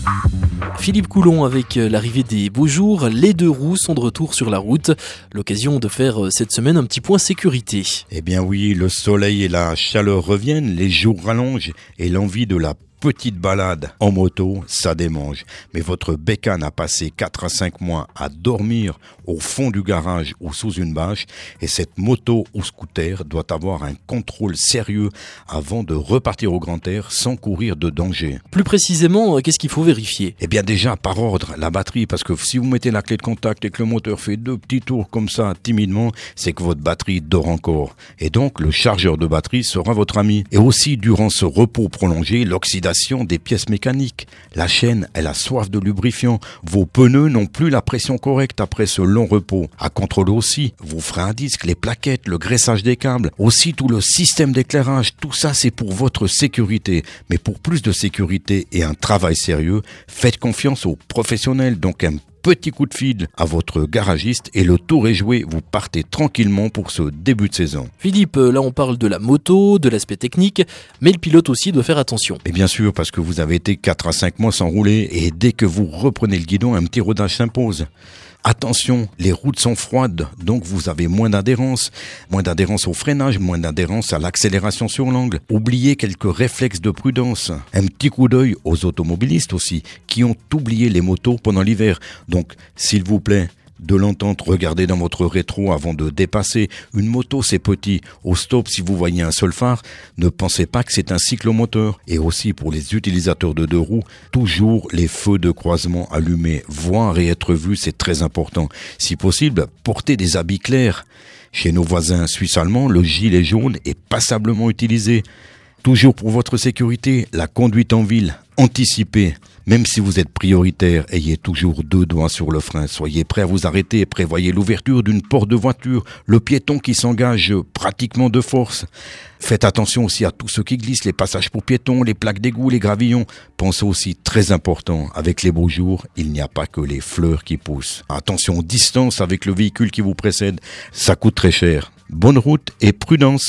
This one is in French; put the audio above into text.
Philippe Coulon, avec l'arrivée des beaux jours, les deux roues sont de retour sur la route. L'occasion de faire cette semaine un petit point sécurité. Eh bien oui, le soleil et la chaleur reviennent, les jours rallongent et l'envie de la petite balade en moto, ça démange. Mais votre bécane a passé 4 à 5 mois à dormir au fond du garage ou sous une bâche et cette moto ou scooter doit avoir un contrôle sérieux avant de repartir au grand air sans courir de danger. Plus précisément, qu'est-ce qu'il faut vérifier ? Eh bien déjà, par ordre, la batterie, parce que si vous mettez la clé de contact et que le moteur fait 2 petits tours comme ça, timidement, c'est que votre batterie dort encore. Et donc, le chargeur de batterie sera votre ami. Et aussi, durant ce repos prolongé, l'oxydation des pièces mécaniques. La chaîne, elle a soif de lubrifiant. Vos pneus n'ont plus la pression correcte après ce long repos. À contrôler aussi vos freins à disque, les plaquettes, le graissage des câbles, aussi tout le système d'éclairage. Tout ça, c'est pour votre sécurité. Mais pour plus de sécurité et un travail sérieux, faites confiance aux professionnels. Donc un petit coup de fil à votre garagiste et le tour est joué, vous partez tranquillement pour ce début de saison. Philippe, là on parle de la moto, de l'aspect technique, mais le pilote aussi doit faire attention. Et bien sûr, parce que vous avez été 4 à 5 mois sans rouler et dès que vous reprenez le guidon, un petit rodage s'impose. Attention, les routes sont froides, donc vous avez moins d'adhérence au freinage, moins d'adhérence à l'accélération sur l'angle. Oubliez quelques réflexes de prudence. Un petit coup d'œil aux automobilistes aussi, qui ont oublié les motos pendant l'hiver. Donc, s'il vous plaît, de l'entente, regardez dans votre rétro avant de dépasser. Une moto, c'est petit. Au stop, si vous voyez un seul phare, ne pensez pas que c'est un cyclomoteur. Et aussi pour les utilisateurs de deux roues, toujours les feux de croisement allumés. Voir et être vu, c'est très important. Si possible, portez des habits clairs. Chez nos voisins suisses-allemands, le gilet jaune est passablement utilisé. Toujours pour votre sécurité, la conduite en ville, anticipez. Même si vous êtes prioritaire, ayez toujours 2 doigts sur le frein. Soyez prêt à vous arrêter et prévoyez l'ouverture d'une porte de voiture, le piéton qui s'engage pratiquement de force. Faites attention aussi à tout ce qui glisse, les passages pour piétons, les plaques d'égout, les gravillons. Pensez aussi, très important, avec les beaux jours, il n'y a pas que les fleurs qui poussent. Attention aux distances avec le véhicule qui vous précède, ça coûte très cher. Bonne route et prudence.